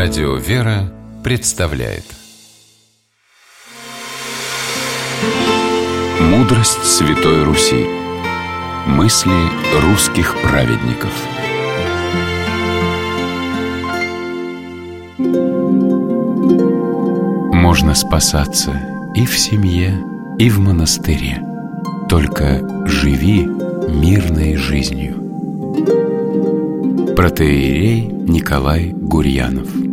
Радио «Вера» представляет Мудрость Святой Руси. Мысли русских праведников. Можно спасаться и в семье, и в монастыре. Только живи мирной жизнью. Протоиерей Николай Гурьянов.